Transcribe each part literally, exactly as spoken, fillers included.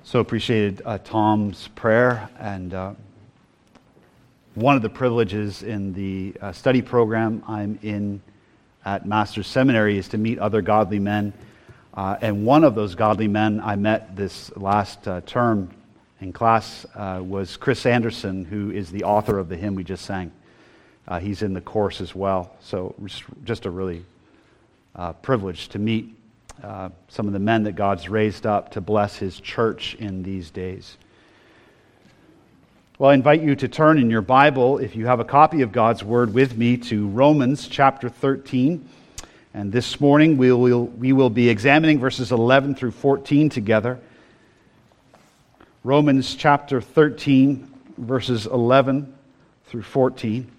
So appreciated uh, Tom's prayer, and uh, one of the privileges in the uh, study program I'm in at Master's Seminary is to meet other godly men, uh, and one of those godly men I met this last uh, term in class uh, was Chris Anderson, who is the author of the hymn we just sang. Uh, he's in the course as well, so just a really uh, privilege to meet Uh, some of the men that God's raised up to bless His church in these days. Well, I invite you to turn in your Bible, if you have a copy of God's Word, with me to Romans chapter thirteen. And this morning we will, we will be examining verses eleven through fourteen together. Romans chapter thirteen, verses eleven through fourteen.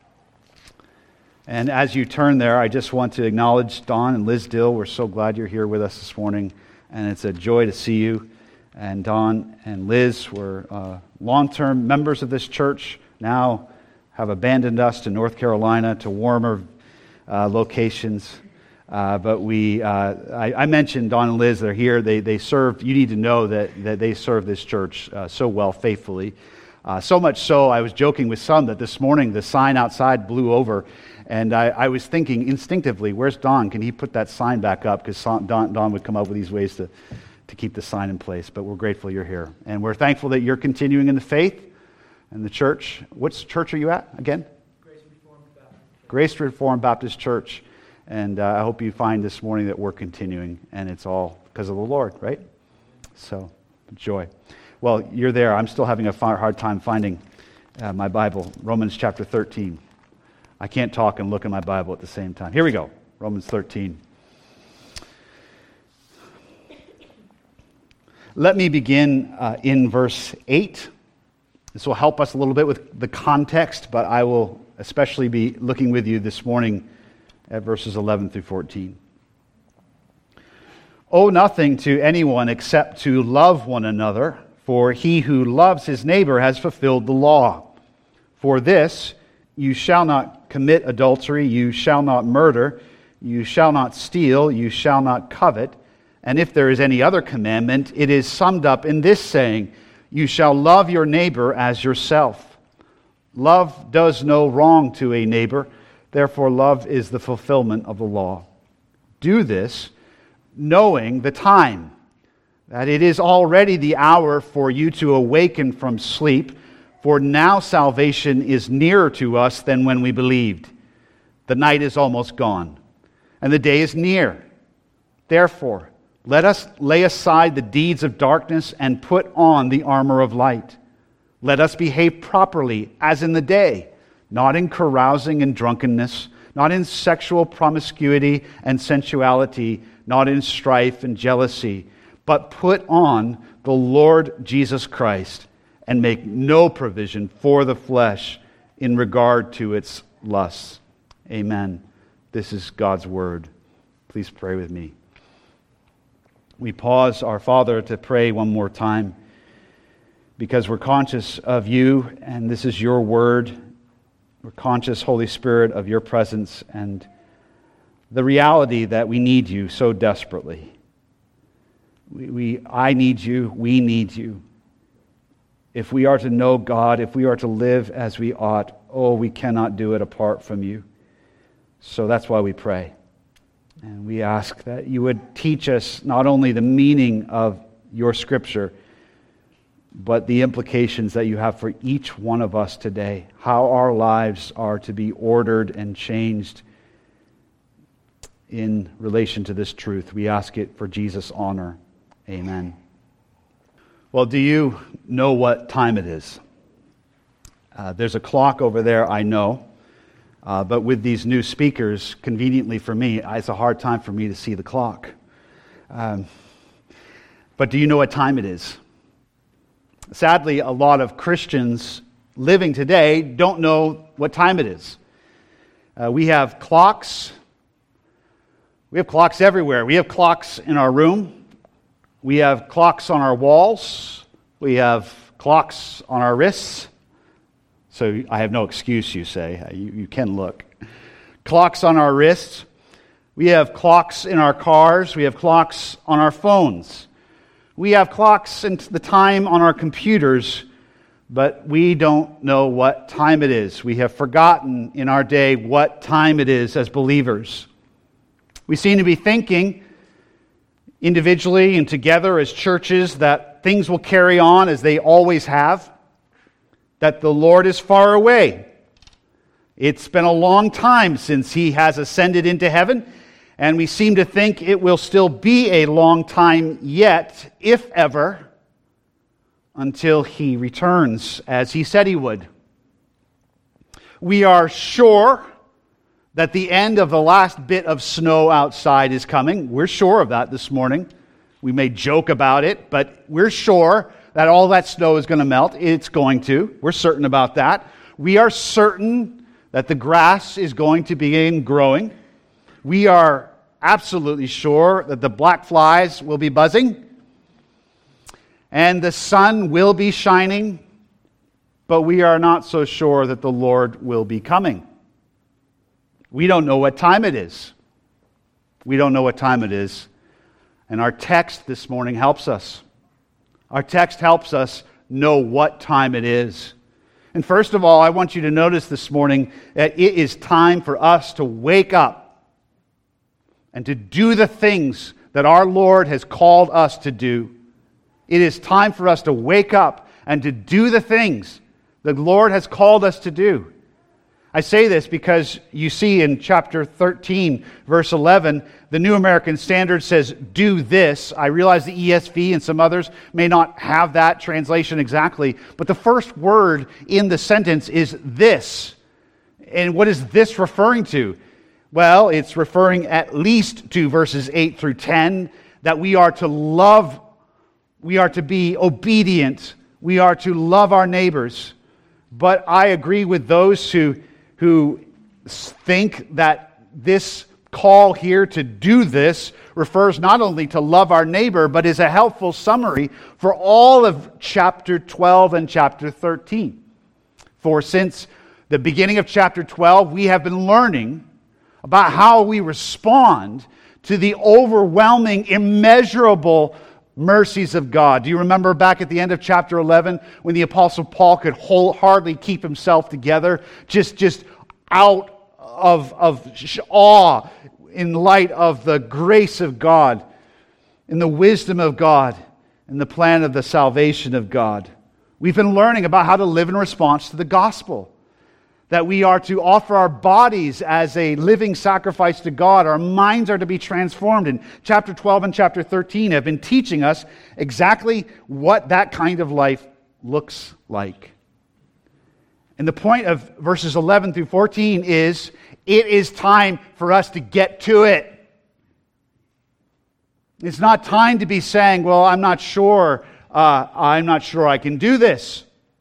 And as you turn there, I just want to acknowledge Don and Liz Dill. We're so glad you're here with us this morning, and it's a joy to see you. And Don and Liz were uh, long-term members of this church, now have abandoned us to North Carolina, to warmer uh, locations. Uh, but we, uh, I, I mentioned Don and Liz, they're here. They they served, you need to know that, that they served this church uh, so well, faithfully. Uh, so much so, I was joking with some that this morning the sign outside blew over. And I, I was thinking instinctively, where's Don? Can he put that sign back up? Because Don, Don would come up with these ways to, to keep the sign in place. But we're grateful you're here. And we're thankful that you're continuing in the faith and the church. What church are you at again? Grace Reformed Baptist. Grace Reformed Baptist Church. And uh, I hope you find this morning that we're continuing. And it's all because of the Lord, right? So, joy. Well, you're there. I'm still having a hard time finding uh, my Bible. Romans chapter thirteen. I can't talk and look in my Bible at the same time. Here we go, Romans thirteen. Let me begin uh, in verse eight. This will help us a little bit with the context, but I will especially be looking with you this morning at verses eleven through fourteen. Owe nothing to anyone except to love one another, for he who loves his neighbor has fulfilled the law. For this, you shall not commit adultery, you shall not murder, you shall not steal, you shall not covet. And if there is any other commandment, it is summed up in this saying, you shall love your neighbor as yourself. Love does no wrong to a neighbor, therefore love is the fulfillment of the law. Do this, knowing the time, that it is already the hour for you to awaken from sleep. For now salvation is nearer to us than when we believed. The night is almost gone, and the day is near. Therefore, let us lay aside the deeds of darkness and put on the armor of light. Let us behave properly as in the day, not in carousing and drunkenness, not in sexual promiscuity and sensuality, not in strife and jealousy, but put on the Lord Jesus Christ, and make no provision for the flesh in regard to its lusts. Amen. This is God's word. Please pray with me. We pause, our Father, to pray one more time because we're conscious of you, and this is your word. We're conscious, Holy Spirit, of your presence and the reality that we need you so desperately. We, we I need you, we need you. If we are to know God, if we are to live as we ought, oh, we cannot do it apart from you. So that's why we pray. And we ask that you would teach us not only the meaning of your Scripture, but the implications that you have for each one of us today, how our lives are to be ordered and changed in relation to this truth. We ask it for Jesus' honor. Amen. Well, do you know what time it is? Uh, there's a clock over there, I know. Uh, but with these new speakers, conveniently for me, it's a hard time for me to see the clock. Um, but do you know what time it is? Sadly, a lot of Christians living today don't know what time it is. Uh, we have clocks. We have clocks everywhere. We have clocks in our room. We have clocks on our walls. We have clocks on our wrists. So I have no excuse, you say. You, you can look. Clocks on our wrists. We have clocks in our cars. We have clocks on our phones. We have clocks and the time on our computers, but we don't know what time it is. We have forgotten in our day what time it is as believers. We seem to be thinking individually and together as churches that things will carry on as they always have, that the Lord is far away. It's been a long time since He has ascended into heaven, and we seem to think it will still be a long time yet, if ever, until He returns, as He said He would. We are sure that the end of the last bit of snow outside is coming. We're sure of that this morning. We may joke about it, but we're sure that all that snow is going to melt. It's going to. We're certain about that. We are certain that the grass is going to begin growing. We are absolutely sure that the black flies will be buzzing and the sun will be shining, but we are not so sure that the Lord will be coming. We don't know what time it is. We don't know what time it is. And our text this morning helps us. Our text helps us know what time it is. And first of all, I want you to notice this morning that it is time for us to wake up and to do the things that our Lord has called us to do. It is time for us to wake up and to do the things the Lord has called us to do. I say this because you see in chapter thirteen, verse eleven, the New American Standard says, do this. I realize the E S V and some others may not have that translation exactly, but the first word in the sentence is this. And what is this referring to? Well, it's referring at least to verses eight through ten, that we are to love, we are to be obedient, we are to love our neighbors. But I agree with those who who think that this call here to do this refers not only to love our neighbor, but is a helpful summary for all of chapter twelve and chapter thirteen. For since the beginning of chapter twelve, we have been learning about how we respond to the overwhelming, immeasurable mercies of God. Do you remember back at the end of chapter eleven when the Apostle Paul could whole, hardly keep himself together, just, just out of, of awe in light of the grace of God, in the wisdom of God, in the plan of the salvation of God? We've been learning about how to live in response to the gospel. That we are to offer our bodies as a living sacrifice to God. Our minds are to be transformed. And chapter twelve and chapter thirteen have been teaching us exactly what that kind of life looks like. And the point of verses eleven through fourteen is, it is time for us to get to it. It's not time to be saying, well, I'm not sure, uh, I'm not sure I can do this.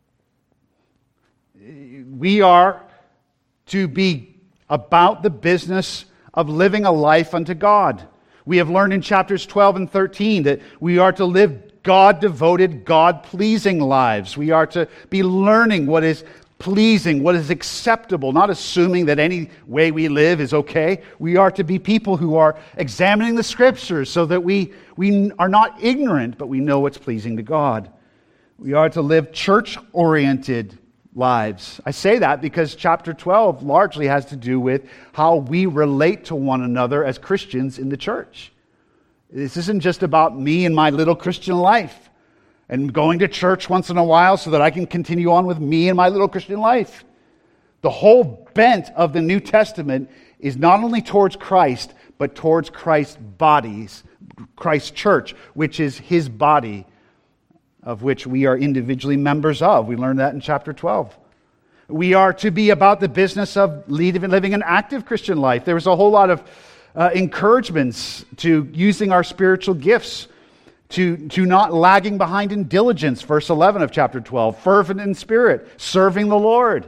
We are to be about the business of living a life unto God. We have learned in chapters twelve and thirteen that we are to live God-devoted, God-pleasing lives. We are to be learning what is pleasing, what is acceptable, not assuming that any way we live is okay. We are to be people who are examining the Scriptures so that we, we are not ignorant, but we know what's pleasing to God. We are to live church-oriented lives. I say that because chapter twelve largely has to do with how we relate to one another as Christians in the church. This isn't just about me and my little Christian life and going to church once in a while so that I can continue on with me and my little Christian life. The whole bent of the New Testament is not only towards Christ, but towards Christ's bodies, Christ's church, which is His body, of which we are individually members of. We learned that in chapter twelve. We are to be about the business of living an active Christian life. There was a whole lot of uh, encouragements to using our spiritual gifts, to, to not lagging behind in diligence, verse eleven of chapter twelve, fervent in spirit, serving the Lord.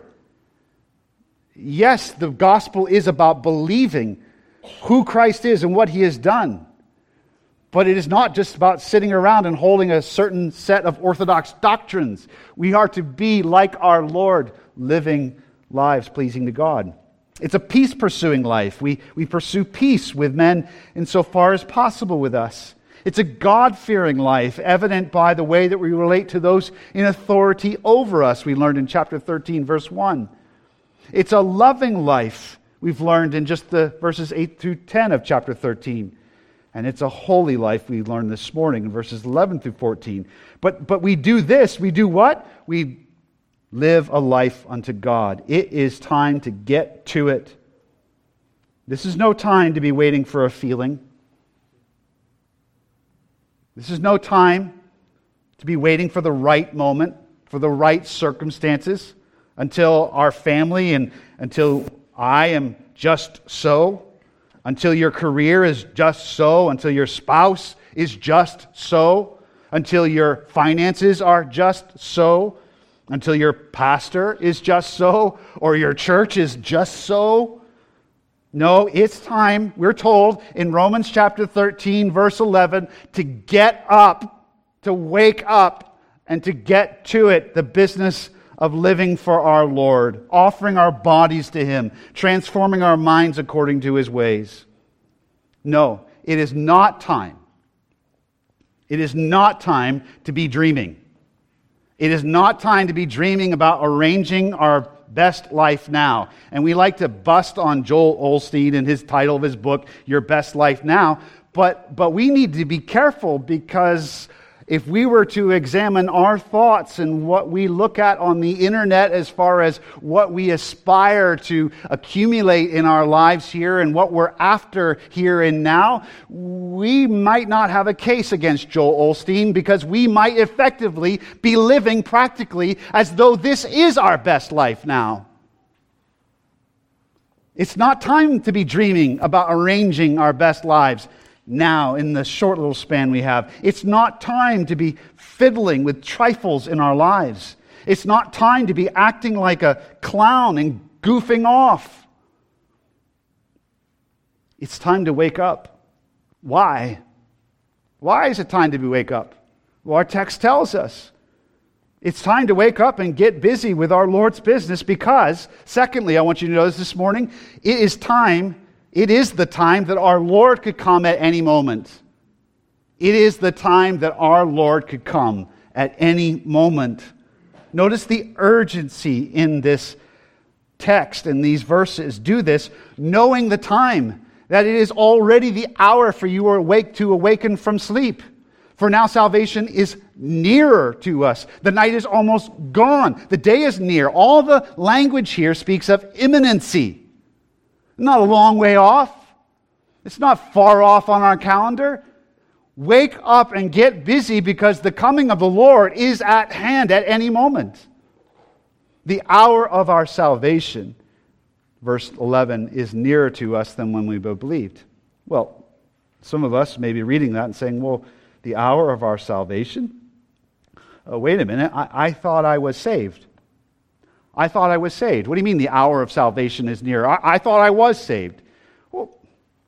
Yes, the gospel is about believing who Christ is and what He has done. But it is not just about sitting around and holding a certain set of orthodox doctrines. We are to be like our Lord, living lives pleasing to God. It's a peace-pursuing life. We, we pursue peace with men insofar as possible with us. It's a God-fearing life, evident by the way that we relate to those in authority over us, we learned in chapter thirteen, verse one. It's a loving life, we've learned in just the verses eight through ten of chapter thirteen. And it's a holy life, we learned this morning in verses eleven through fourteen. But, but we do this, we do what? We live a life unto God. It is time to get to it. This is no time to be waiting for a feeling. This is no time to be waiting for the right moment, for the right circumstances, until our family and until I am just so, until your career is just so, until your spouse is just so, until your finances are just so, until your pastor is just so, or your church is just so. No, it's time, we're told in Romans chapter thirteen, verse eleven, to get up, to wake up, and to get to it, the business of living for our Lord, offering our bodies to Him, transforming our minds according to His ways. No, it is not time. It is not time to be dreaming. It is not time to be dreaming about arranging our best life now. And we like to bust on Joel Osteen and his title of his book, Your Best Life Now. But, but we need to be careful, because if we were to examine our thoughts and what we look at on the internet as far as what we aspire to accumulate in our lives here and what we're after here and now, we might not have a case against Joel Osteen, because we might effectively be living practically as though this is our best life now. It's not time to be dreaming about arranging our best lives now, in the short little span we have. It's not time to be fiddling with trifles in our lives. It's not time to be acting like a clown and goofing off. It's time to wake up. Why? Why is it time to wake up? Well, our text tells us. It's time to wake up and get busy with our Lord's business, because, secondly, I want you to notice this morning, it is time It is the time that our Lord could come at any moment. It is the time that our Lord could come at any moment. Notice the urgency in this text, in these verses. Do this knowing the time, that it is already the hour for you are awake to awaken from sleep. For now salvation is nearer to us. The night is almost gone. The day is near. All the language here speaks of imminency. Not a long way off. It's not far off on our calendar. Wake up and get busy, because the coming of the Lord is at hand at any moment. The hour of our salvation, verse eleven, is nearer to us than when we believed. Well, some of us may be reading that and saying, well, the hour of our salvation? Oh, wait a minute, I, I thought I was saved. I thought I was saved. What do you mean the hour of salvation is near? I, I thought I was saved. Well,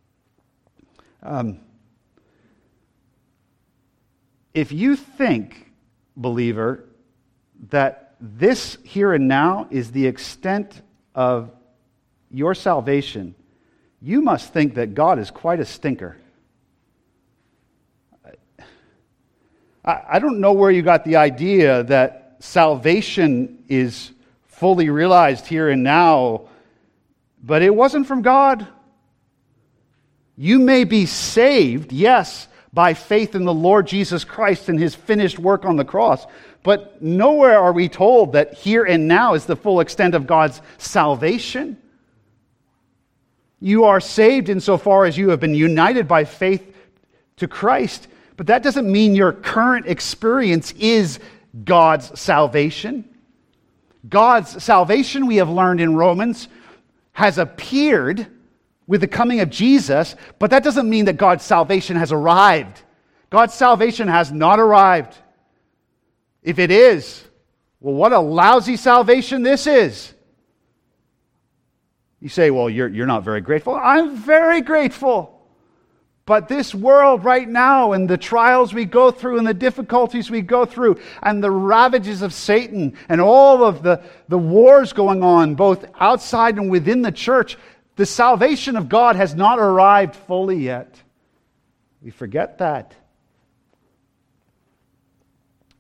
um, if you think, believer, that this here and now is the extent of your salvation, you must think that God is quite a stinker. I, I don't know where you got the idea that salvation is fully realized here and now, but it wasn't from God. You may be saved, yes, by faith in the Lord Jesus Christ and His finished work on the cross, but nowhere are we told that here and now is the full extent of God's salvation. You are saved insofar as you have been united by faith to Christ, but that doesn't mean your current experience is God's salvation. God's salvation, we have learned in Romans, has appeared with the coming of Jesus, but that doesn't mean that God's salvation has arrived. God's salvation has not arrived. If it is, well, what a lousy salvation this is. You say, well, you're, you're not very grateful. I'm very grateful. But this world right now, and the trials we go through and the difficulties we go through and the ravages of Satan and all of the, the wars going on both outside and within the church, the salvation of God has not arrived fully yet. We forget that.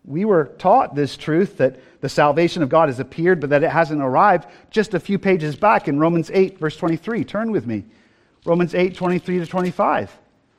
We were taught this truth that the salvation of God has appeared, but that it hasn't arrived just a few pages back in Romans eight, verse twenty-three. Turn with me. Romans eight, twenty-three to twenty-five.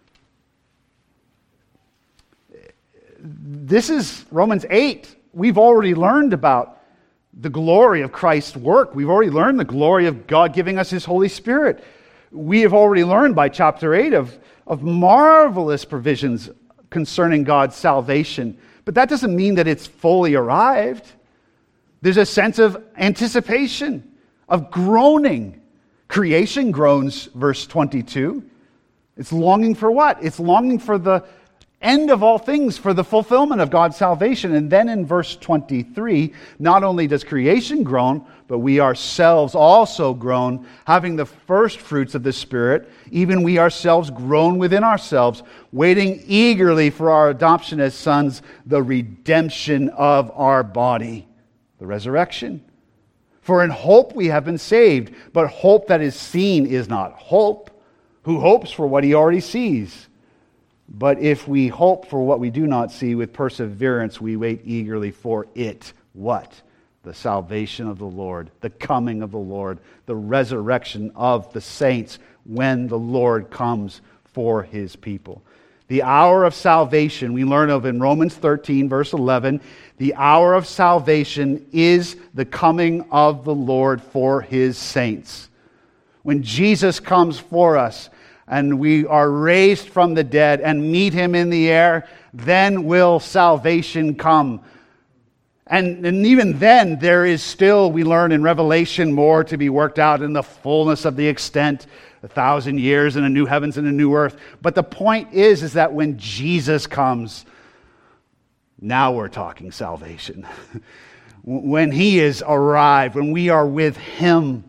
This is Romans eight. We've already learned about the glory of Christ's work. We've already learned the glory of God giving us His Holy Spirit. We have already learned by chapter eight of, of marvelous provisions concerning God's salvation. But that doesn't mean that it's fully arrived. There's a sense of anticipation, of groaning. Creation groans, verse twenty-two. It's longing for what? It's longing for the end of all things, for the fulfillment of God's salvation. And then in verse twenty-three, not only does creation groan, but we ourselves also groan, having the first fruits of the Spirit, even we ourselves groan within ourselves, waiting eagerly for our adoption as sons, the redemption of our body, the resurrection. For in hope we have been saved, but hope that is seen is not hope. Who hopes for what he already sees? But if we hope for what we do not see, with perseverance we wait eagerly for it. What? The salvation of the Lord, the coming of the Lord, the resurrection of the saints when the Lord comes for His people. The hour of salvation we learn of in Romans thirteen, verse eleven. The hour of salvation is the coming of the Lord for His saints. When Jesus comes for us, and we are raised from the dead and meet Him in the air, then will salvation come. And, and even then, there is still, we learn in Revelation, more to be worked out in the fullness of the extent, a thousand years and a new heavens and a new earth. But the point is, is that when Jesus comes, now we're talking salvation. When He is arrived, when we are with Him,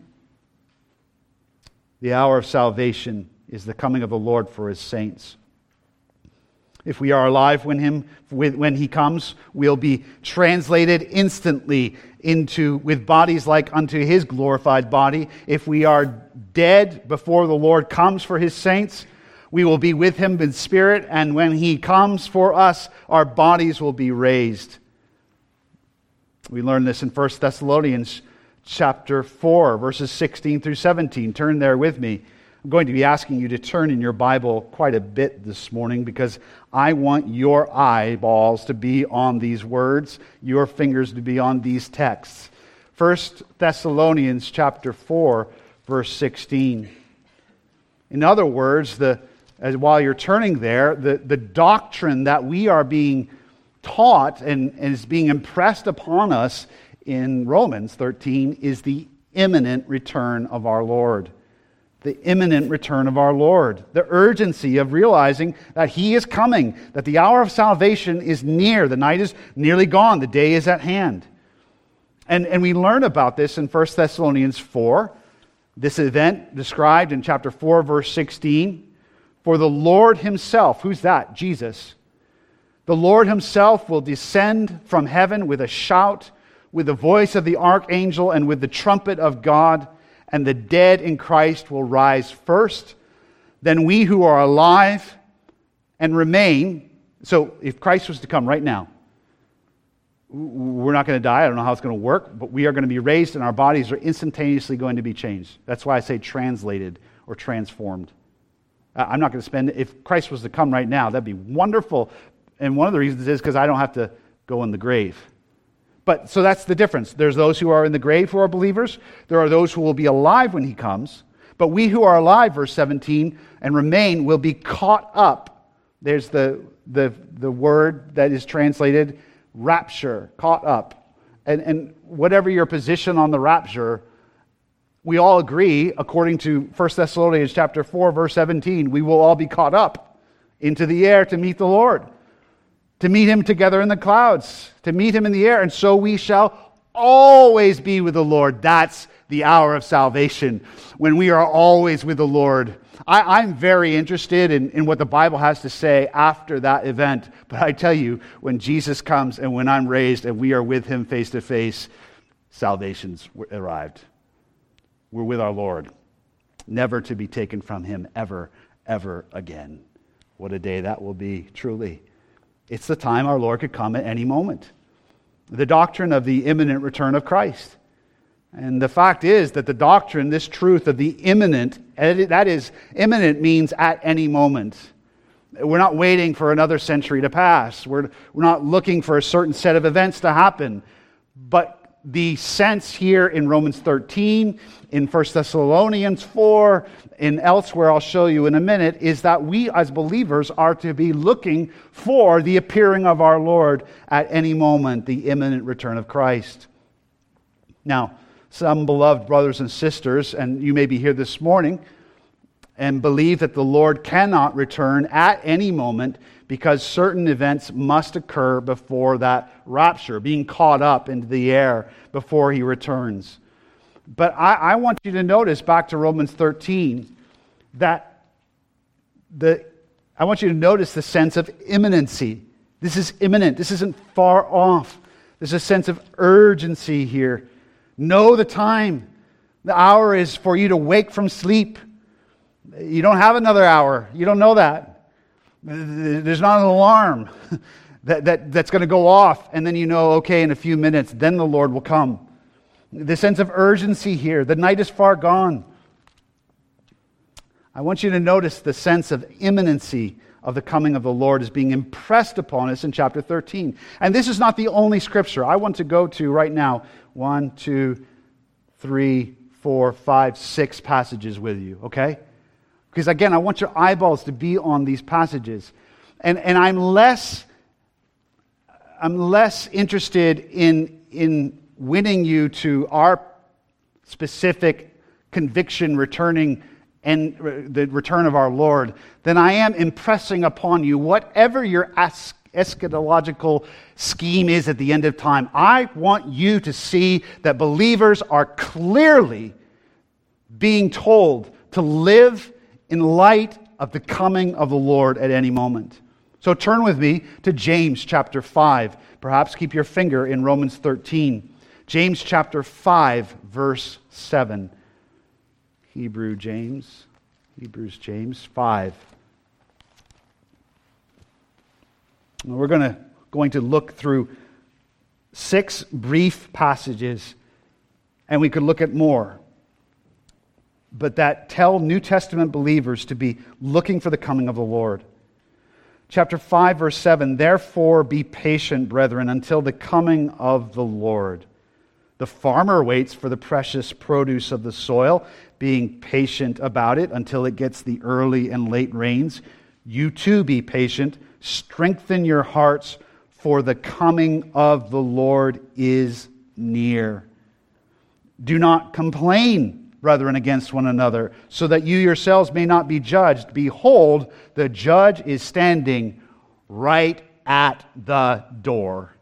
the hour of salvation is the coming of the Lord for His saints. If we are alive when him when He comes, we'll be translated instantly into with bodies like unto His glorified body. If we are dead before the Lord comes for His saints, we will be with Him in spirit, and when He comes for us, our bodies will be raised. We learn this in First Thessalonians chapter four, verses sixteen through seventeen. Turn there with me. I'm going to be asking you to turn in your Bible quite a bit this morning because I want your eyeballs to be on these words, your fingers to be on these texts. First Thessalonians chapter four, verse sixteen. In other words, the as while you're turning there, the, the doctrine that we are being taught and, and is being impressed upon us in Romans thirteen is the imminent return of our Lord. The imminent return of our Lord. The urgency of realizing that He is coming, that the hour of salvation is near. The night is nearly gone. The day is at hand. And, and we learn about this in First Thessalonians four. This event described in chapter four, verse sixteen. For the Lord Himself, who's that? Jesus. The Lord Himself will descend from heaven with a shout, with the voice of the archangel, and with the trumpet of God. And the dead in Christ will rise first. Then we who are alive and remain. So if Christ was to come right now, we're not going to die. I don't know how it's going to work, but we are going to be raised and our bodies are instantaneously going to be changed. That's why I say translated or transformed. I'm not going to spend, if Christ was to come right now, that'd be wonderful. And one of the reasons is because I don't have to go in the grave. But so that's the difference. There's those who are in the grave who are believers. There are those who will be alive when He comes. But we who are alive, verse seventeen, and remain will be caught up. There's the, the, the word that is translated rapture, caught up. And, and whatever your position on the rapture, we all agree, according to First Thessalonians chapter four, verse seventeen, we will all be caught up into the air to meet the Lord. To meet Him together in the clouds, to meet Him in the air, and so we shall always be with the Lord. That's the hour of salvation, when we are always with the Lord. I, I'm very interested in, in what the Bible has to say after that event, but I tell you, when Jesus comes and when I'm raised and we are with Him face to face, salvation's arrived. We're with our Lord, never to be taken from Him ever, ever again. What a day that will be, truly. It's the time our Lord could come at any moment. The doctrine of the imminent return of Christ. And the fact is that the doctrine, this truth of the imminent, that is, imminent means at any moment. We're not waiting for another century to pass. We're, we're not looking for a certain set of events to happen. But the sense here in Romans thirteen, in First Thessalonians four, and elsewhere I'll show you in a minute, is that we as believers are to be looking for the appearing of our Lord at any moment, the imminent return of Christ. Now, some beloved brothers and sisters, and you may be here this morning, and believe that the Lord cannot return at any moment because certain events must occur before that rapture, being caught up into the air before He returns. But I, I want you to notice, back to Romans thirteen, that the I want you to notice the sense of imminency. This is imminent. This isn't far off. There's a sense of urgency here. Know the time. The hour is for you to wake from sleep. You don't have another hour. You don't know that. There's not an alarm that, that, that's going to go off, and then you know, okay, in a few minutes, then the Lord will come. The sense of urgency here. The night is far gone. I want you to notice the sense of imminency of the coming of the Lord is being impressed upon us in chapter thirteen. And this is not the only scripture. I want to go to right now one, two, three, four, five, six passages with you, okay? Because again, I want your eyeballs to be on these passages. And and I'm less I'm less interested in in winning you to our specific conviction returning and the return of our Lord than I am impressing upon you whatever your es- eschatological scheme is at the end of time. I want you to see that believers are clearly being told to live in light of the coming of the Lord at any moment. So turn with me to James chapter five. Perhaps keep your finger in Romans thirteen. James chapter five, verse seven. Hebrew James, Hebrews James five. We're going to going to look through six brief passages, and we could look at more, but that tell New Testament believers to be looking for the coming of the Lord. Chapter five, verse seven, therefore be patient, brethren, until the coming of the Lord. The farmer waits for the precious produce of the soil, being patient about it until it gets the early and late rains. You too be patient. Strengthen your hearts, for the coming of the Lord is near. Do not complain, brethren, against one another, so that you yourselves may not be judged. Behold, the judge is standing right at the door.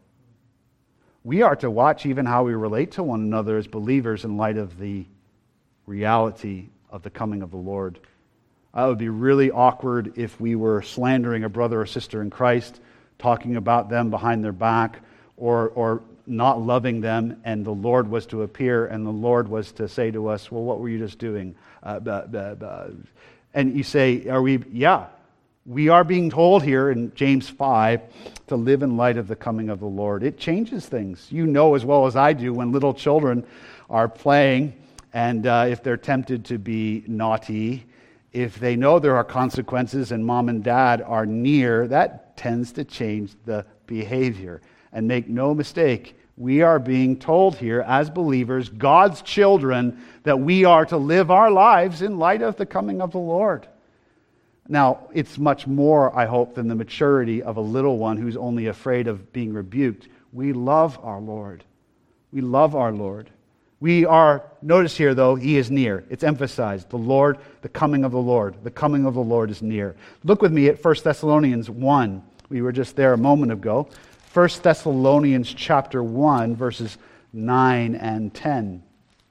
We are to watch even how we relate to one another as believers in light of the reality of the coming of the Lord. Uh, it would be really awkward if we were slandering a brother or sister in Christ, talking about them behind their back, or or not loving them, and the Lord was to appear, and the Lord was to say to us, well, what were you just doing? Uh, blah, blah, blah. And you say, are we, yeah, we are being told here in James five to live in light of the coming of the Lord. It changes things. You know as well as I do when little children are playing, and uh, if they're tempted to be naughty, if they know there are consequences and mom and dad are near, that tends to change the behavior. And make no mistake, we are being told here as believers, God's children, that we are to live our lives in light of the coming of the Lord. Now, it's much more, I hope, than the maturity of a little one who's only afraid of being rebuked. We love our Lord. We love our Lord. We are, notice here though, He is near. It's emphasized. The Lord, the coming of the Lord. The coming of the Lord is near. Look with me at First Thessalonians one. We were just there a moment ago. First Thessalonians chapter one, verses nine and ten.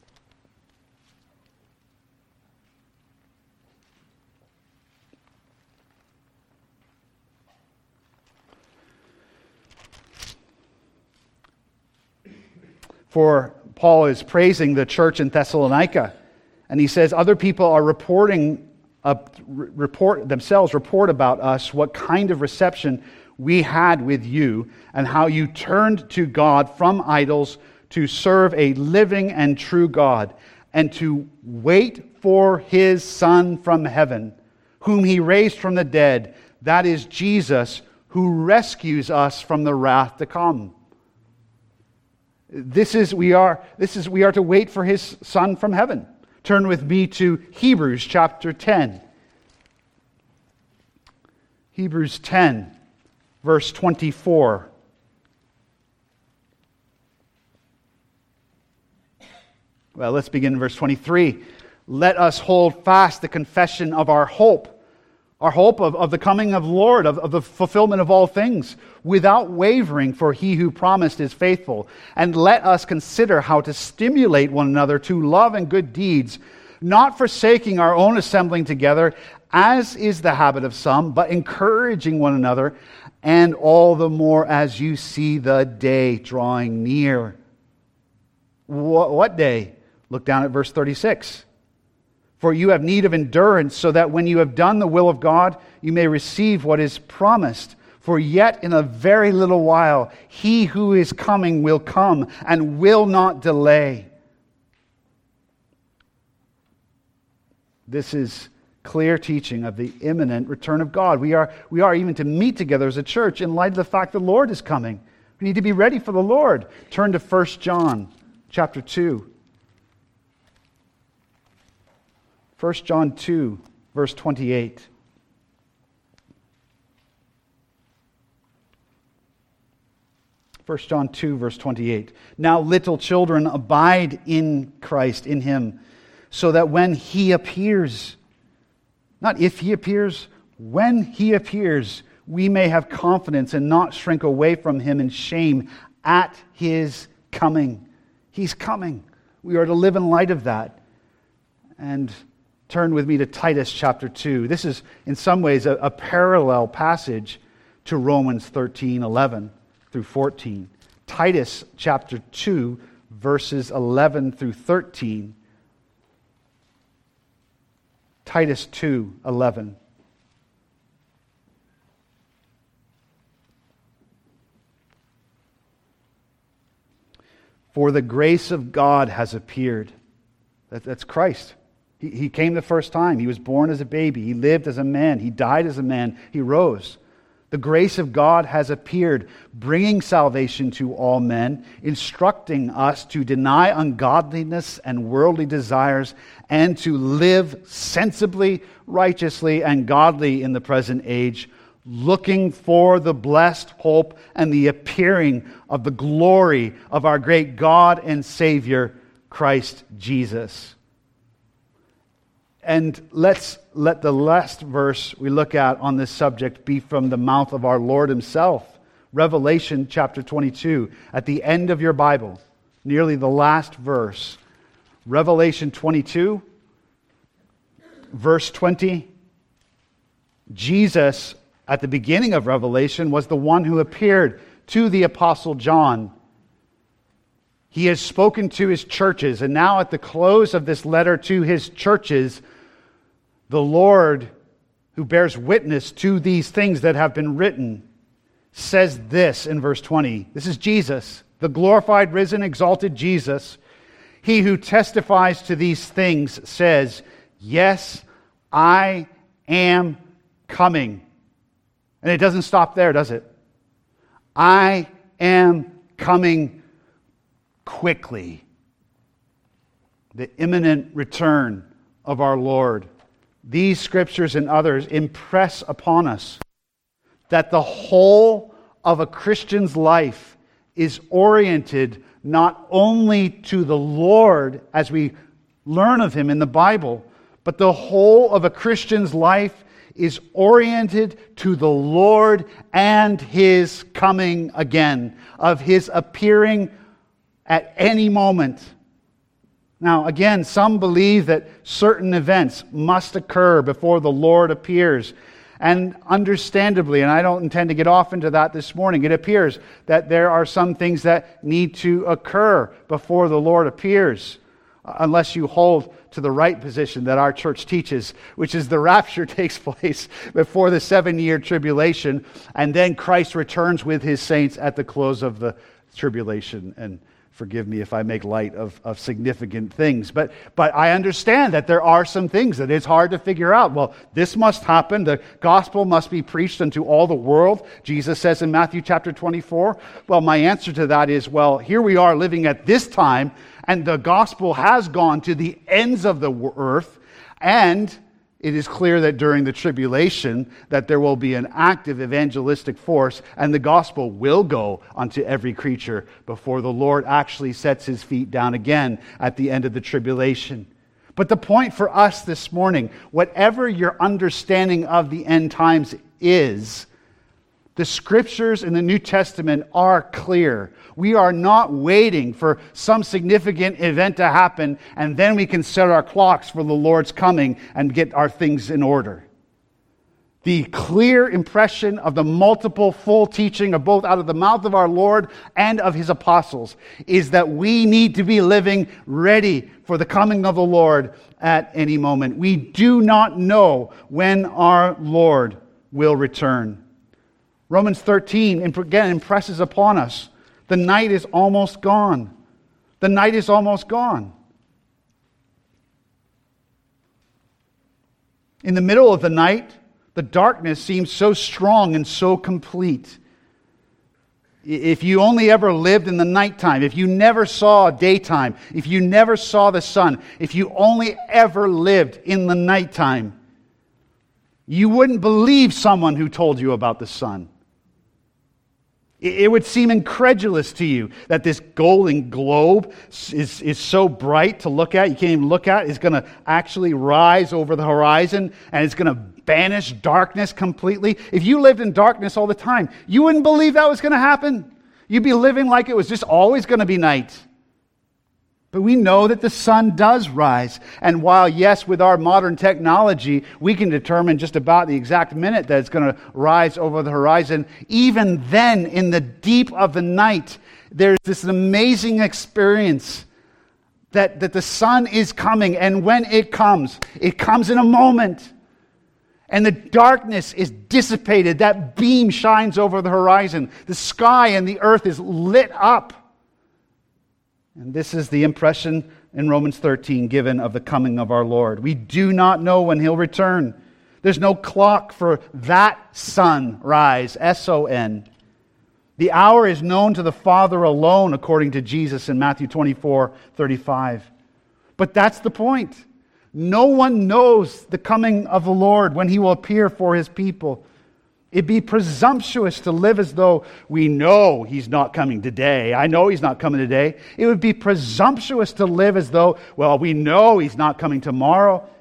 For Paul is praising the church in Thessalonica, and he says other people are reporting, uh, report themselves report about us what kind of reception we had with you, and how you turned to God from idols to serve a living and true God, and to wait for his Son from heaven, whom he raised from the dead, that is Jesus, who rescues us from the wrath to come. This is we are this is we are to wait for his Son from heaven. Turn with me to Hebrews chapter ten. Hebrews ten, verse twenty-four. Well, let's begin in verse twenty-three. Let us hold fast the confession of our hope, our hope of, of the coming of the Lord, of, of the fulfillment of all things, without wavering, for he who promised is faithful. And let us consider how to stimulate one another to love and good deeds, not forsaking our own assembling together, as is the habit of some, but encouraging one another, and all the more as you see the day drawing near. What, what day? Look down at verse thirty-six. For you have need of endurance, so that when you have done the will of God, you may receive what is promised. For yet in a very little while, he who is coming will come and will not delay. This is clear teaching of the imminent return of God. We are, we are even to meet together as a church in light of the fact the Lord is coming. We need to be ready for the Lord. Turn to First John chapter two. First John two, verse twenty-eight. First John two, verse twenty-eight. Now little children, abide in Christ, in him, so that when he appears, not if he appears, when he appears, we may have confidence and not shrink away from him in shame at his coming. He's coming. We are to live in light of that. And turn with me to Titus chapter two. This is in some ways a, a parallel passage to Romans thirteen, eleven through fourteen. Titus chapter two, verses eleven through thirteen. Titus two, eleven. For the grace of God has appeared. That, that's Christ. He, he came the first time. He was born as a baby. He lived as a man. He died as a man. He rose. The grace of God has appeared, bringing salvation to all men, instructing us to deny ungodliness and worldly desires, and to live sensibly, righteously, and godly in the present age, looking for the blessed hope and the appearing of the glory of our great God and Savior, Christ Jesus. And let's let the last verse we look at on this subject be from the mouth of our Lord himself. Revelation chapter twenty-two, at the end of your Bible, nearly the last verse. Revelation twenty-two, verse twenty. Jesus, at the beginning of Revelation, was the one who appeared to the Apostle John. He has spoken to his churches, and now at the close of this letter to his churches, the Lord, who bears witness to these things that have been written, says this in verse twenty. This is Jesus, the glorified, risen, exalted Jesus. He who testifies to these things says, "Yes, I am coming." And it doesn't stop there, does it? I am coming quickly. The imminent return of our Lord. These scriptures and others impress upon us that the whole of a Christian's life is oriented not only to the Lord as we learn of him in the Bible, but the whole of a Christian's life is oriented to the Lord and his coming again, of his appearing at any moment. Now, again, some believe that certain events must occur before the Lord appears. And understandably, and I don't intend to get off into that this morning, it appears that there are some things that need to occur before the Lord appears. unless you hold to the right position that our church teaches, which is the rapture takes place before the seven-year tribulation, and then Christ returns with his saints at the close of the tribulation. And forgive me if I make light of, of significant things. But, but I understand that there are some things that it's hard to figure out. Well, this must happen. The gospel must be preached unto all the world, Jesus says in Matthew chapter twenty-four. Well, my answer to that is, well, here we are living at this time, and the gospel has gone to the ends of the earth, and it is clear that during the tribulation that there will be an active evangelistic force, and the gospel will go unto every creature before the Lord actually sets his feet down again at the end of the tribulation. But the point for us this morning, whatever your understanding of the end times is, the scriptures in the New Testament are clear. We are not waiting for some significant event to happen and then we can set our clocks for the Lord's coming and get our things in order. The clear impression of the multiple full teaching of both out of the mouth of our Lord and of his apostles is that we need to be living ready for the coming of the Lord at any moment. We do not know when our Lord will return. Romans thirteen, again, impresses upon us, the night is almost gone. The night is almost gone. In the middle of the night, the darkness seems so strong and so complete. If you only ever lived in the nighttime, if you never saw daytime, if you never saw the sun, if you only ever lived in the nighttime, you wouldn't believe someone who told you about the sun. It would seem incredulous to you that this golden globe is, is so bright to look at, you can't even look at, it's going to actually rise over the horizon and it's going to banish darkness completely. If you lived in darkness all the time, you wouldn't believe that was going to happen. You'd be living like it was just always going to be night. But we know that the sun does rise. And while, yes, with our modern technology, we can determine just about the exact minute that it's going to rise over the horizon, even then, in the deep of the night, there's this amazing experience that, that the sun is coming. And when it comes, it comes in a moment. And the darkness is dissipated. That beam shines over the horizon. The sky and the earth is lit up. And this is the impression in Romans thirteen given of the coming of our Lord. We do not know when he'll return. There's no clock for that sunrise, S O N. The hour is known to the Father alone, according to Jesus in Matthew twenty-four thirty-five. But that's the point. No one knows the coming of the Lord, when he will appear for his people. It'd be presumptuous to live as though we know he's not coming today. I know he's not coming today. It would be presumptuous to live as though, well, we know he's not coming tomorrow.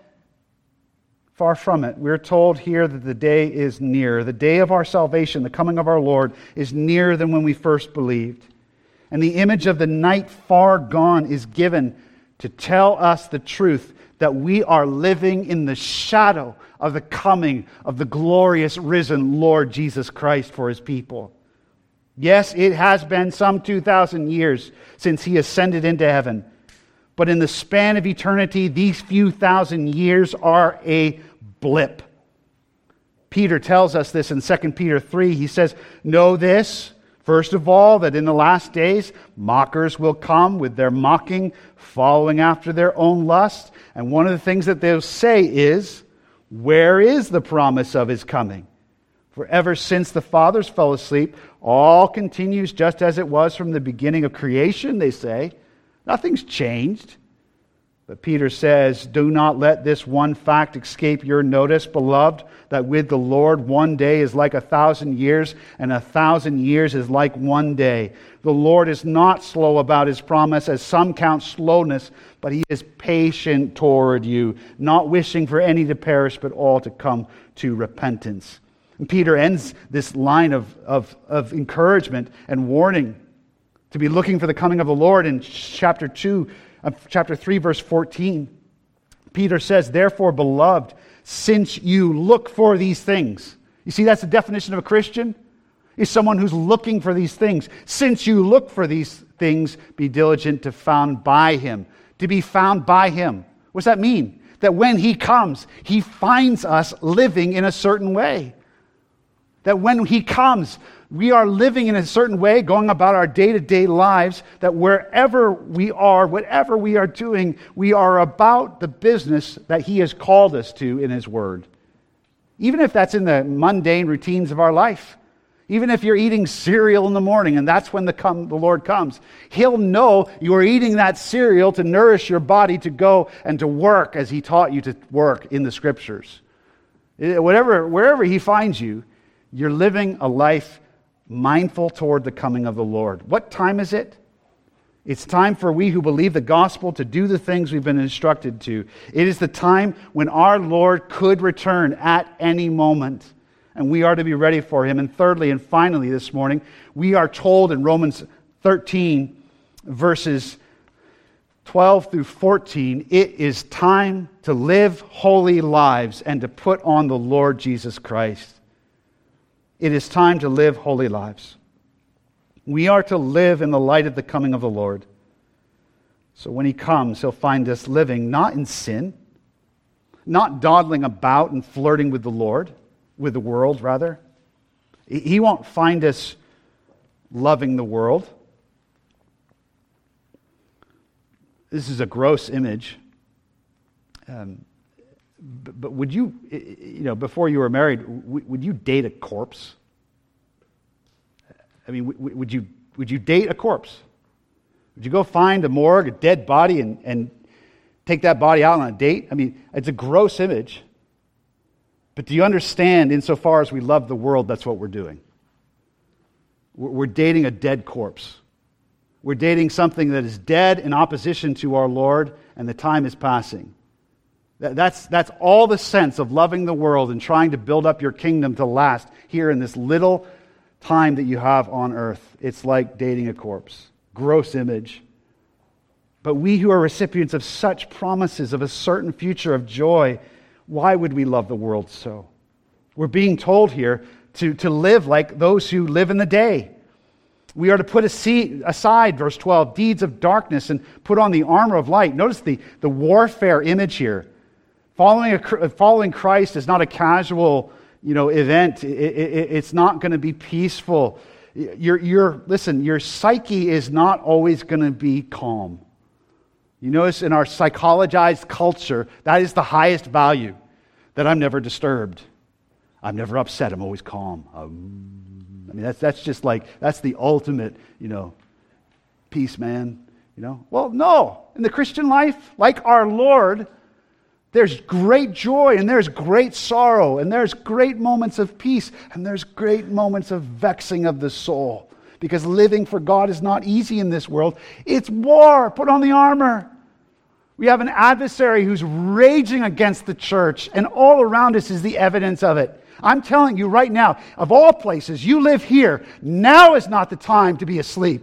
Far from it. We're told here that the day is near. The day of our salvation, the coming of our Lord, is nearer than when we first believed. And the image of the night far gone is given to tell us the truth that we are living in the shadow of the coming of the glorious risen Lord Jesus Christ for his people. Yes, it has been some two thousand years since he ascended into heaven. But in the span of eternity, these few thousand years are a blip. Peter tells us this in Second Peter three. He says, "Know this, first of all, that in the last days mockers will come with their mocking, following after their own lust. And one of the things that they'll say is, where is the promise of his coming? For ever since the fathers fell asleep, all continues just as it was from the beginning of creation," they say. Nothing's changed. But Peter says, "Do not let this one fact escape your notice, beloved, that with the Lord one day is like a thousand years, and a thousand years is like one day. The Lord is not slow about his promise, as some count slowness, but he is patient toward you, not wishing for any to perish, but all to come to repentance." And Peter ends this line of, of, of encouragement and warning to be looking for the coming of the Lord in chapter two, uh, chapter three, verse fourteen. Peter says, "Therefore, beloved, since you look for these things." You see, that's the definition of a Christian, is someone who's looking for these things. "Since you look for these things, be diligent to found by him, to be found by him. What does that mean? That when he comes, he finds us living in a certain way. That when he comes, we are living in a certain way, going about our day-to-day lives, that wherever we are, whatever we are doing, we are about the business that he has called us to in his word. Even if that's in the mundane routines of our life. Even if you're eating cereal in the morning and that's when the, come, the Lord comes, he'll know you are eating that cereal to nourish your body to go and to work as he taught you to work in the scriptures. Whatever, wherever he finds you, you're living a life mindful toward the coming of the Lord. What time is it? It's time for we who believe the gospel to do the things we've been instructed to. It is the time when our Lord could return at any moment. And we are to be ready for him. And thirdly and finally this morning, we are told in Romans thirteen, verses twelve through fourteen, it is time to live holy lives and to put on the Lord Jesus Christ. It is time to live holy lives. We are to live in the light of the coming of the Lord. So when he comes, he'll find us living not in sin, not dawdling about and flirting with the Lord, with the world, rather. He won't find us loving the world. This is a gross image. Um, but, but would you, you know, before you were married, would you date a corpse? I mean, would you would you date a corpse? Would you go find a morgue, a dead body, and, and take that body out on a date? I mean, it's a gross image. But do you understand, insofar as we love the world, that's what we're doing? We're dating a dead corpse. We're dating something that is dead in opposition to our Lord, and the time is passing. That's, that's all the sense of loving the world and trying to build up your kingdom to last here in this little time that you have on earth. It's like dating a corpse. Gross image. But we who are recipients of such promises of a certain future of joy, why would we love the world so? We're being told here to, to live like those who live in the day. We are to put aside, verse twelve, deeds of darkness and put on the armor of light. Notice the, the warfare image here. Following, a, following Christ is not a casual, you know, event. It, it, it's not going to be peaceful. Your, your, listen, your psyche is not always going to be calm. You notice in our psychologized culture, that is the highest value, that I'm never disturbed. I'm never upset. I'm always calm. Um, I mean, that's that's just like, that's the ultimate, you know, peace, man. You know? Well, no. In the Christian life, like our Lord, there's great joy and there's great sorrow and there's great moments of peace and there's great moments of vexing of the soul. Because living for God is not easy in this world. It's war. Put on the armor. We have an adversary who's raging against the church, and all around us is the evidence of it. I'm telling you right now, of all places, you live here. Now is not the time to be asleep.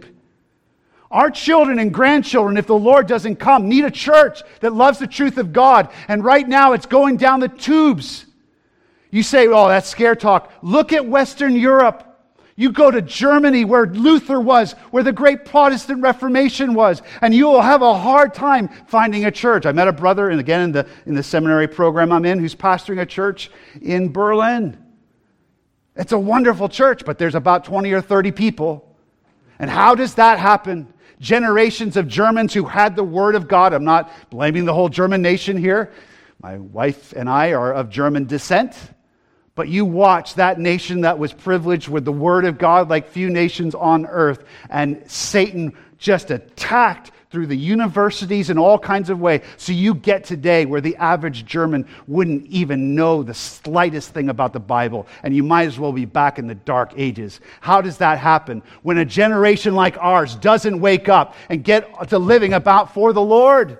Our children and grandchildren, if the Lord doesn't come, need a church that loves the truth of God. And right now it's going down the tubes. You say, oh, that's scare talk. Look at Western Europe. You go to Germany where Luther was, where the great Protestant Reformation was, and you will have a hard time finding a church. I met a brother, and again in the in the seminary program I'm in, who's pastoring a church in Berlin. It's a wonderful church, but there's about twenty or thirty people. And how does that happen? Generations of Germans who had the Word of God. I'm not blaming the whole German nation here. My wife and I are of German descent. But you watch that nation that was privileged with the Word of God like few nations on earth, and Satan just attacked through the universities in all kinds of ways. So you get today where the average German wouldn't even know the slightest thing about the Bible, and you might as well be back in the dark ages. How does that happen? When a generation like ours doesn't wake up and get to living about for the Lord.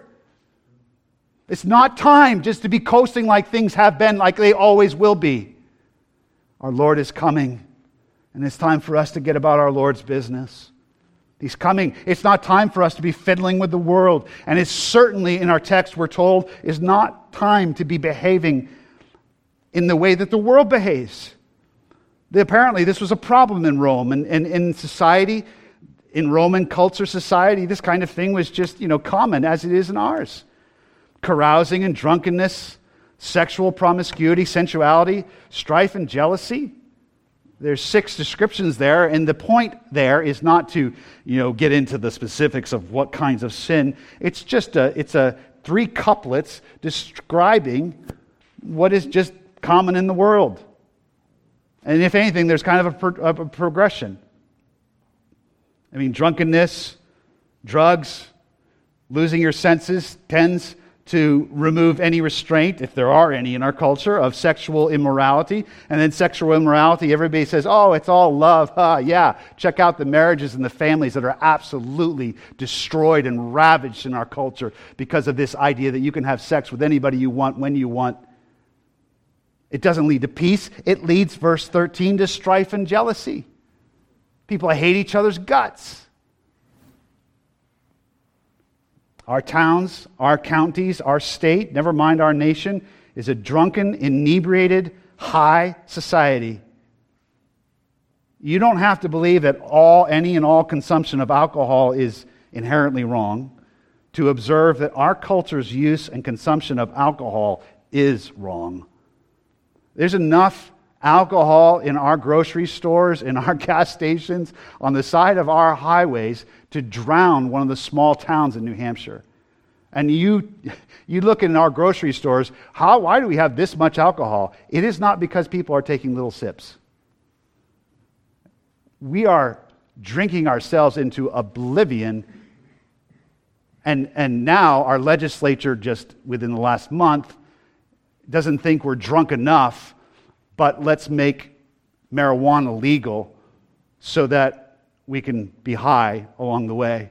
It's not time just to be coasting like things have been, like they always will be. Our Lord is coming, and it's time for us to get about our Lord's business. He's coming. It's not time for us to be fiddling with the world, and it's certainly, in our text, we're told, is not time to be behaving in the way that the world behaves. Apparently, this was a problem in Rome, and, and in society, In Roman culture society, this kind of thing was just, you know, common as it is in ours. Carousing and drunkenness, sexual promiscuity, sensuality, strife and jealousy. There's six descriptions there, and the point there is not to, you know, get into the specifics of what kinds of sin. It's just a, it's a three couplets describing what is just common in the world. And if anything, there's kind of a, pro- of a progression. I mean, drunkenness, drugs, losing your senses tends to remove any restraint, if there are any in our culture, of sexual immorality. And then sexual immorality, everybody says, oh, it's all love. Ah, yeah, check out the marriages and the families that are absolutely destroyed and ravaged in our culture because of this idea that you can have sex with anybody you want, when you want. It doesn't lead to peace. It leads, verse thirteen, to strife and jealousy. People hate each other's guts. Our towns, our counties, our state, never mind our nation, is a drunken, inebriated, high society. You don't have to believe that all, any and all consumption of alcohol is inherently wrong to observe that our culture's use and consumption of alcohol is wrong. There's enough alcohol in our grocery stores, in our gas stations, on the side of our highways to drown one of the small towns in New Hampshire. And you you look in our grocery stores, how why do we have this much alcohol? It is not because people are taking little sips. We are drinking ourselves into oblivion. And, and now our legislature, just within the last month, doesn't think we're drunk enough, but let's make marijuana legal so that we can be high along the way.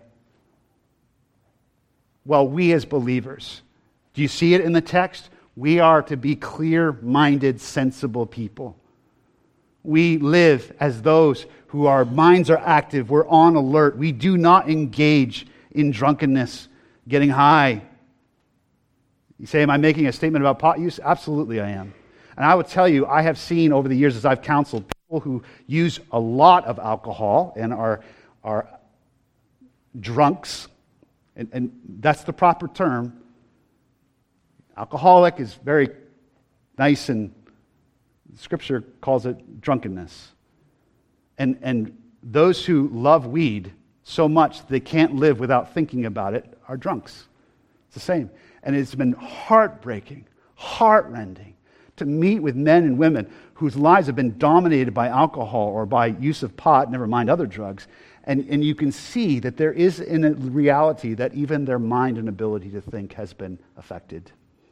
Well, we as believers, do you see it in the text? We are to be clear-minded, sensible people. We live as those who our minds are active, we're on alert. We do not engage in drunkenness, getting high. You say, am I making a statement about pot use? Absolutely I am. And I would tell you, I have seen over the years as I've counseled people who use a lot of alcohol and are, are drunks, and, and that's the proper term. Alcoholic is very nice, and Scripture calls it drunkenness. And, and those who love weed so much they can't live without thinking about it are drunks. It's the same. And it's been heartbreaking, heartrending to meet with men and women whose lives have been dominated by alcohol or by use of pot, never mind other drugs. And, and you can see that there is in a reality that even their mind and ability to think has been affected.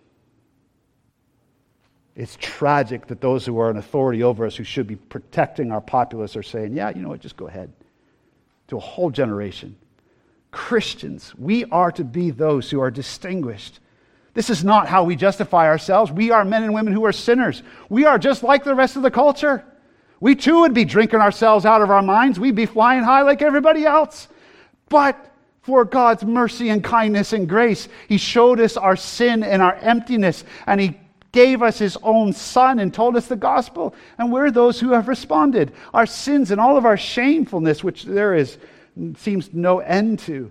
It's tragic that those who are in authority over us, who should be protecting our populace, are saying, yeah, you know what, just go ahead. To a whole generation. Christians, we are to be those who are distinguished. This is not how we justify ourselves. We are men and women who are sinners. We are just like the rest of the culture. We too would be drinking ourselves out of our minds. We'd be flying high like everybody else. But for God's mercy and kindness and grace, He showed us our sin and our emptiness, and He gave us His own Son and told us the gospel. And we're those who have responded. Our sins and all of our shamefulness, which there is seems no end to,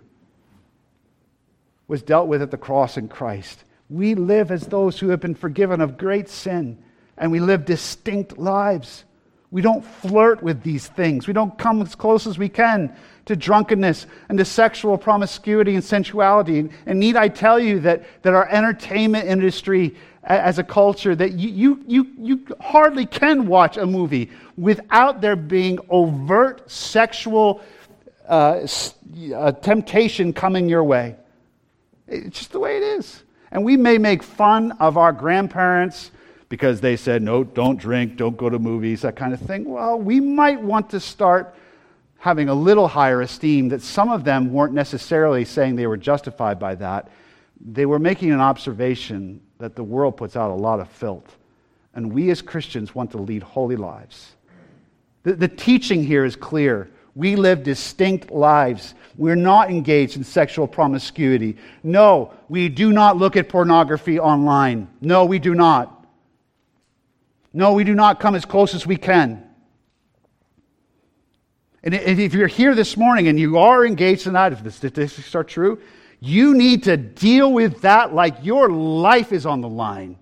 was dealt with at the cross in Christ. We live as those who have been forgiven of great sin, and we live distinct lives. We don't flirt with these things. We don't come as close as we can to drunkenness and to sexual promiscuity and sensuality. And need I tell you that, that our entertainment industry as a culture, that you, you, you, you hardly can watch a movie without there being overt sexual uh, uh, temptation coming your way. It's just the way it is. And we may make fun of our grandparents because they said, no, don't drink, don't go to movies, that kind of thing. Well, we might want to start having a little higher esteem that some of them weren't necessarily saying they were justified by that. They were making an observation that the world puts out a lot of filth. And we as Christians want to lead holy lives. The, the teaching here is clear. We live distinct lives. We're not engaged in sexual promiscuity. No, we do not look at pornography online. No, we do not. No, we do not come as close as we can. And if you're here this morning and you are engaged in that, if the statistics are true, you need to deal with that like your life is on the line.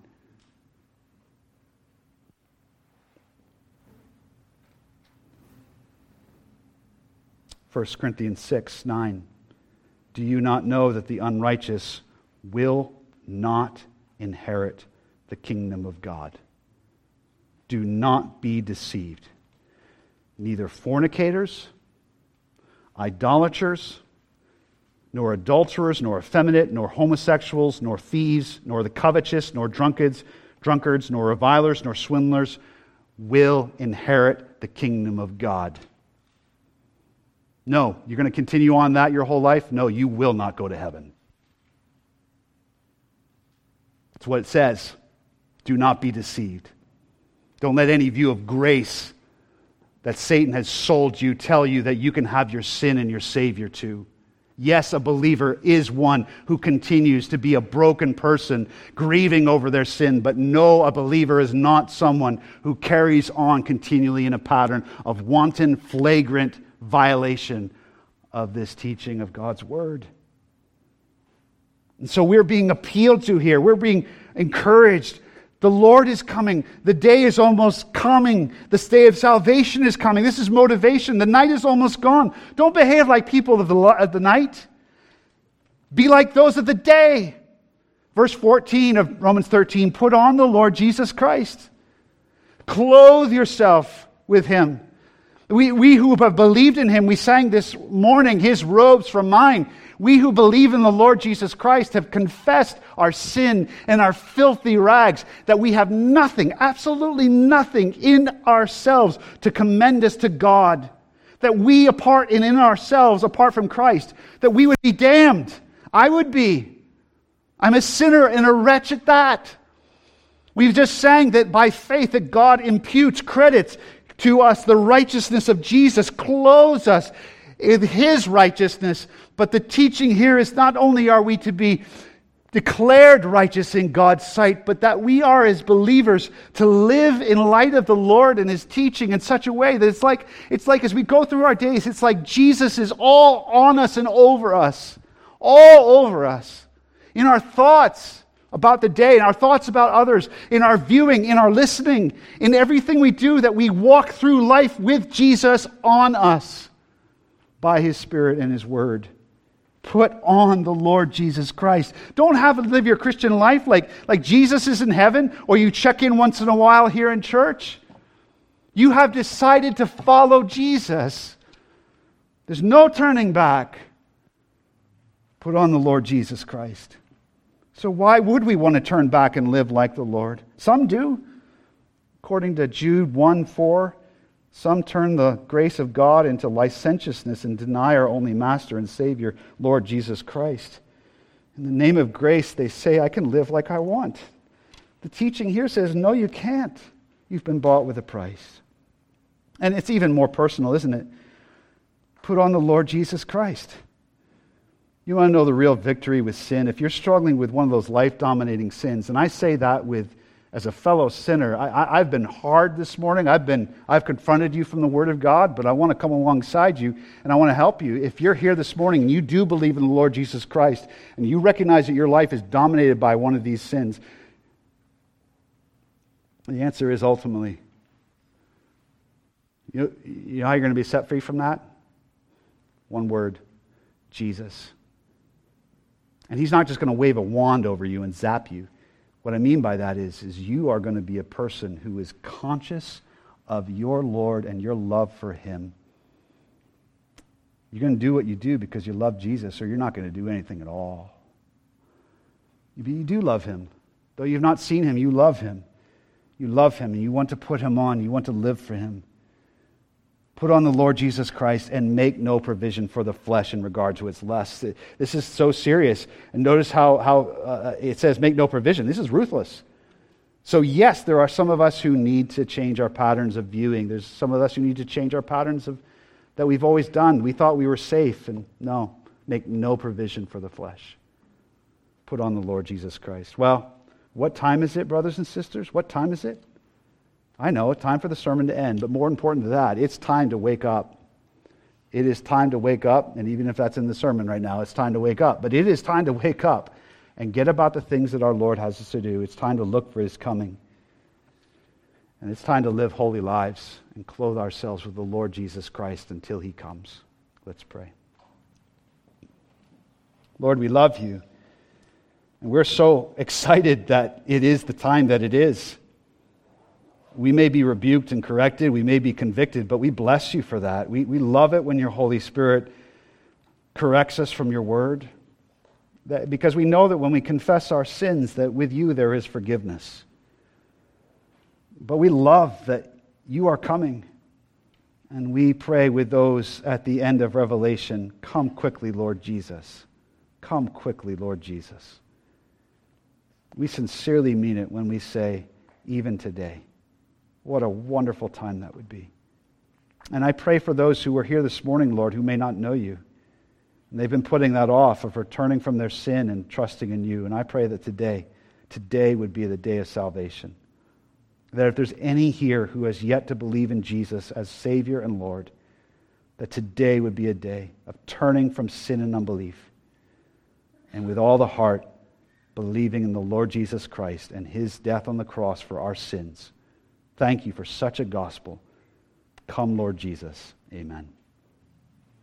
First Corinthians six, nine. Do you not know that the unrighteous will not inherit the kingdom of God? Do not be deceived. Neither fornicators, idolaters, nor adulterers, nor effeminate, nor homosexuals, nor thieves, nor the covetous, nor drunkards, drunkards, nor revilers, nor swindlers will inherit the kingdom of God. No, you're going to continue on that your whole life? No, you will not go to heaven. That's what it says. Do not be deceived. Don't let any view of grace that Satan has sold you tell you that you can have your sin and your Savior too. Yes, a believer is one who continues to be a broken person, grieving over their sin, but no, a believer is not someone who carries on continually in a pattern of wanton, flagrant violation of this teaching of God's Word. And so we're being appealed to here. We're being encouraged. The Lord is coming. The day is almost coming. The day of salvation is coming. This is motivation. The night is almost gone. Don't behave like people of the, of the night. Be like those of the day. Verse fourteen of Romans thirteen, put on the Lord Jesus Christ. Clothe yourself with Him. We, we who have believed in Him, we sang this morning, His robes from mine. We who believe in the Lord Jesus Christ have confessed our sin and our filthy rags, that we have nothing, absolutely nothing in ourselves to commend us to God. That we apart and in ourselves, apart from Christ, that we would be damned. I would be. I'm a sinner and a wretch at that. We've just sang that by faith that God imputes, credits to us the righteousness of Jesus, clothes us in His righteousness. But the teaching here is not only are we to be declared righteous in God's sight, but that we are as believers to live in light of the Lord and His teaching in such a way that it's like, it's like as we go through our days, it's like Jesus is all on us and over us, all over us, in our thoughts about the day, in our thoughts about others, in our viewing, in our listening, in everything we do, that we walk through life with Jesus on us by His Spirit and His Word. Put on the Lord Jesus Christ. Don't have to live your Christian life like, like Jesus is in heaven, or you check in once in a while here in church. You have decided to follow Jesus. There's no turning back. Put on the Lord Jesus Christ. So why would we want to turn back and live like the Lord? Some do. According to Jude one four, some turn the grace of God into licentiousness and deny our only Master and Savior, Lord Jesus Christ. In the name of grace, they say, I can live like I want. The teaching here says, no, you can't. You've been bought with a price. And it's even more personal, isn't it? Put on the Lord Jesus Christ. You want to know the real victory with sin? If you're struggling with one of those life-dominating sins, and I say that with as a fellow sinner, I, I, I've been hard this morning. I've been, I've confronted you from the Word of God, but I want to come alongside you and I want to help you. If you're here this morning and you do believe in the Lord Jesus Christ and you recognize that your life is dominated by one of these sins, the answer is ultimately, you know, you know how you're going to be set free from that? One word, Jesus. And He's not just going to wave a wand over you and zap you. What I mean by that is, is you are going to be a person who is conscious of your Lord and your love for Him. You're going to do what you do because you love Jesus, or you're not going to do anything at all. You do love Him. Though you've not seen Him, you love Him. You love Him and you want to put Him on. You want to live for Him. Put on the Lord Jesus Christ and make no provision for the flesh in regard to its lusts. This is so serious. And notice how, how uh, it says make no provision. This is ruthless. So yes, there are some of us who need to change our patterns of viewing. There's some of us who need to change our patterns of that we've always done. We thought we were safe, and no, make no provision for the flesh. Put on the Lord Jesus Christ. Well, what time is it, brothers and sisters? What time is it? I know, time for the sermon to end, but more important than that, it's time to wake up. It is time to wake up, and even if that's in the sermon right now, it's time to wake up. But it is time to wake up and get about the things that our Lord has us to do. It's time to look for His coming. And it's time to live holy lives and clothe ourselves with the Lord Jesus Christ until He comes. Let's pray. Lord, we love You. And we're so excited that it is the time that it is. We may be rebuked and corrected, we may be convicted, but we bless You for that. We, we love it when Your Holy Spirit corrects us from Your word, that, because we know that when we confess our sins, that with You there is forgiveness. But we love that You are coming, and we pray with those at the end of Revelation, come quickly, Lord Jesus. Come quickly, Lord Jesus. We sincerely mean it when we say, even today. What a wonderful time that would be. And I pray for those who are here this morning, Lord, who may not know You. And they've been putting that off of returning from their sin and trusting in You. And I pray that today, today would be the day of salvation. That if there's any here who has yet to believe in Jesus as Savior and Lord, that today would be a day of turning from sin and unbelief, and with all the heart, believing in the Lord Jesus Christ and His death on the cross for our sins. Thank You for such a gospel. Come, Lord Jesus. Amen.